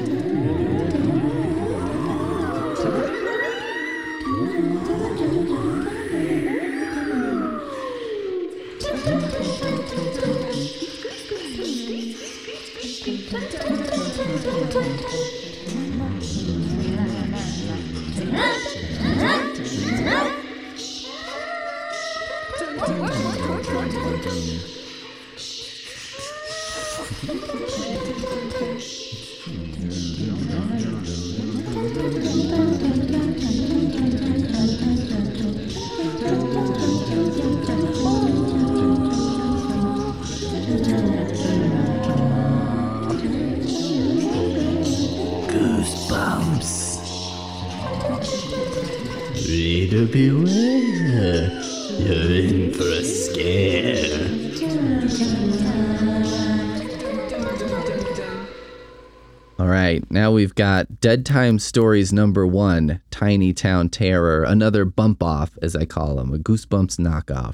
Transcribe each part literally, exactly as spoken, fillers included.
Reader beware, you're in for a scare. All right, now we've got Dead Time Stories number one, Tiny Town Terror, another bump off, as I call them, a Goosebumps knockoff.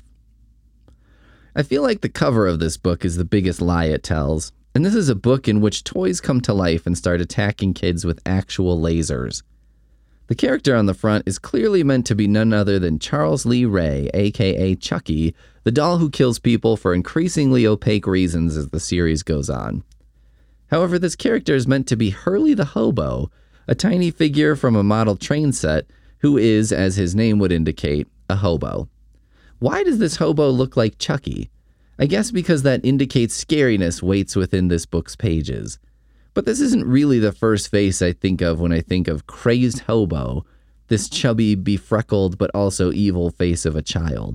I feel like the cover of this book is the biggest lie it tells, and this is a book in which toys come to life and start attacking kids with actual lasers. The character on the front is clearly meant to be none other than Charles Lee Ray, aka Chucky, the doll who kills people for increasingly opaque reasons as the series goes on. However, this character is meant to be Hurley the Hobo, a tiny figure from a model train set who is, as his name would indicate, a hobo. Why does this hobo look like Chucky? I guess because that indicates scariness waits within this book's pages. But this isn't really the first face I think of when I think of crazed hobo, this chubby, befreckled, but also evil face of a child.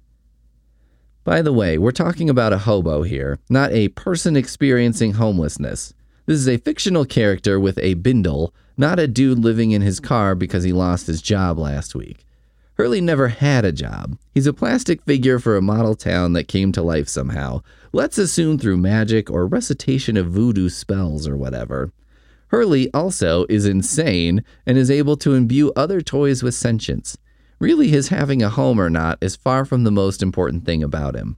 By the way, we're talking about a hobo here, not a person experiencing homelessness. This is a fictional character with a bindle, not a dude living in his car because he lost his job last week. Hurley never had a job. He's a plastic figure for a model town that came to life somehow. Let's assume through magic or recitation of voodoo spells or whatever. Hurley also is insane and is able to imbue other toys with sentience. Really, his having a home or not is far from the most important thing about him.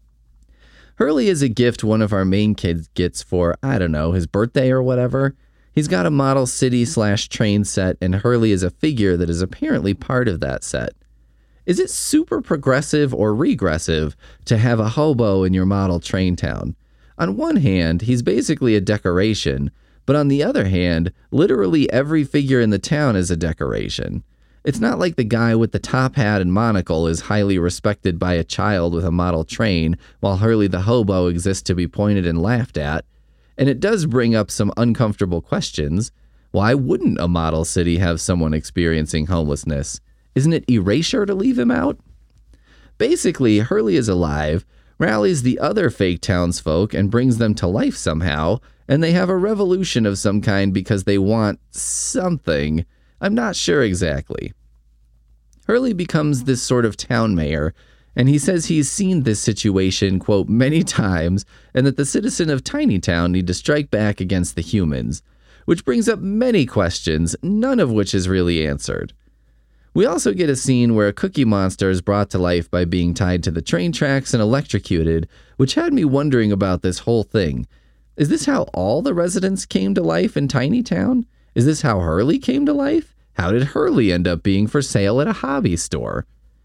Hurley is a gift one of our main kids gets for, I don't know, his birthday or whatever. He's got a model city slash train set, and Hurley is a figure that is apparently part of that set. Is it super progressive or regressive to have a hobo in your model train town? On one hand, he's basically a decoration, but on the other hand, literally every figure in the town is a decoration. It's not like the guy with the top hat and monocle is highly respected by a child with a model train, while Hurley the hobo exists to be pointed and laughed at. And it does bring up some uncomfortable questions. Why wouldn't a model city have someone experiencing homelessness? Isn't it erasure to leave him out? Basically, Hurley is alive, rallies the other fake townsfolk and brings them to life somehow, and they have a revolution of some kind because they want something. I'm not sure exactly. Hurley becomes this sort of town mayor, and he says he's seen this situation, quote, many times, and that the citizen of Tiny Town need to strike back against the humans, which brings up many questions, none of which is really answered. We also get a scene where a cookie monster is brought to life by being tied to the train tracks and electrocuted, which had me wondering about this whole thing. Is this how all the residents came to life in Tiny Town? Is this how Hurley came to life? How did Hurley end up being for sale at a hobby store?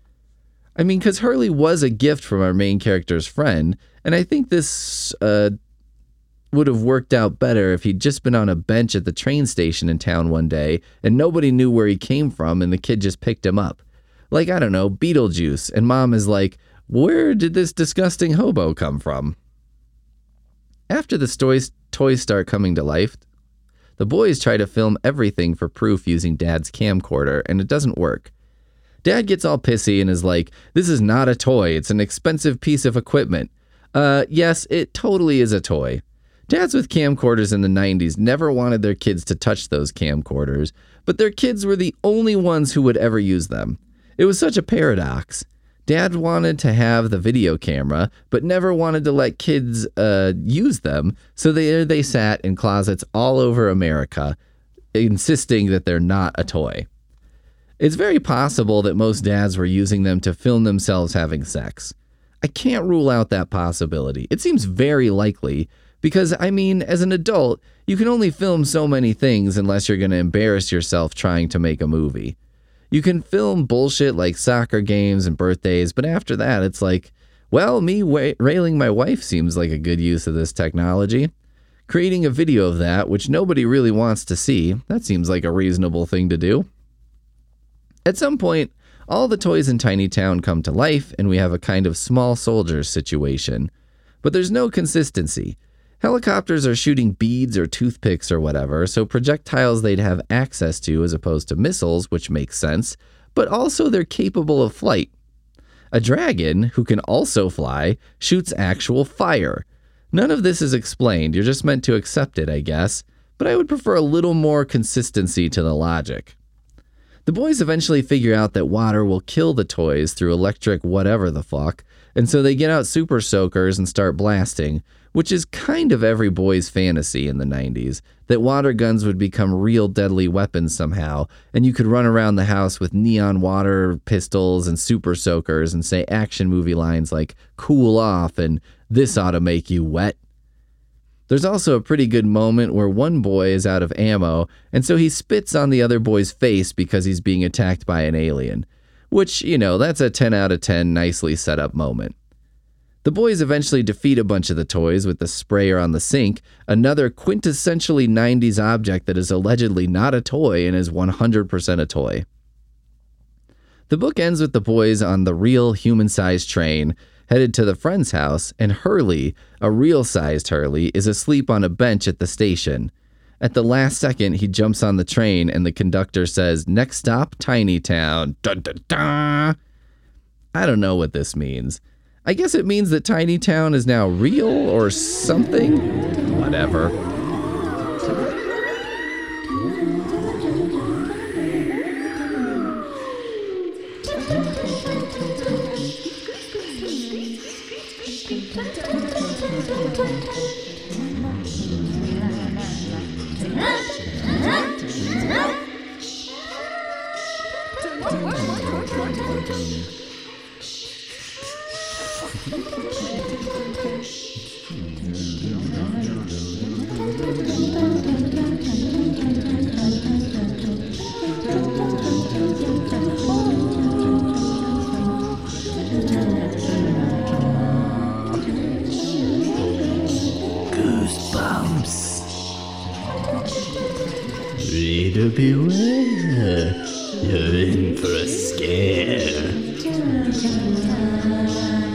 I mean, because Hurley was a gift from our main character's friend, and I think this uh, would have worked out better if he'd just been on a bench at the train station in town one day, and nobody knew where he came from, and the kid just picked him up. Like, I don't know, Beetlejuice, and Mom is like, where did this disgusting hobo come from? After the toys, toys start coming to life, the boys try to film everything for proof using Dad's camcorder, and it doesn't work. Dad gets all pissy and is like, this is not a toy, it's an expensive piece of equipment. Uh, yes, it totally is a toy. Dads with camcorders in the nineties never wanted their kids to touch those camcorders, but their kids were the only ones who would ever use them. It was such a paradox. Dad wanted to have the video camera, but never wanted to let kids uh, use them, so there they sat in closets all over America, insisting that they're not a toy. It's very possible that most dads were using them to film themselves having sex. I can't rule out that possibility. It seems very likely, Because, I mean, as an adult, you can only film so many things unless you're going to embarrass yourself trying to make a movie. You can film bullshit like soccer games and birthdays, but after that, it's like, well, me wa- railing my wife seems like a good use of this technology. Creating a video of that, which nobody really wants to see, that seems like a reasonable thing to do. At some point, all the toys in Tiny Town come to life, and we have a kind of small soldiers situation. But there's no consistency. Helicopters are shooting beads or toothpicks or whatever, so projectiles they'd have access to as opposed to missiles, which makes sense, but also they're capable of flight. A dragon, who can also fly, shoots actual fire. None of this is explained, you're just meant to accept it, I guess, but I would prefer a little more consistency to the logic. The boys eventually figure out that water will kill the toys through electric whatever the fuck, and so they get out super soakers and start blasting, which is kind of every boy's fantasy in the nineties, that water guns would become real deadly weapons somehow, and you could run around the house with neon water pistols and super soakers and say action movie lines like, cool off, and this ought to make you wet. There's also a pretty good moment where one boy is out of ammo, and so he spits on the other boy's face because he's being attacked by an alien. Which, you know, that's a ten out of ten nicely set up moment. The boys eventually defeat a bunch of the toys with the sprayer on the sink, another quintessentially nineties object that is allegedly not a toy and is one hundred percent a toy. The book ends with the boys on the real human-sized train, headed to the friend's house, and Hurley, a real-sized Hurley, is asleep on a bench at the station. At the last second, he jumps on the train, and the conductor says, "Next stop, Tiny Town." Dun, dun, dun. I don't know what this means. I guess it means that Tiny Town is now real or something? Whatever. Reader beware, you're in for a scare.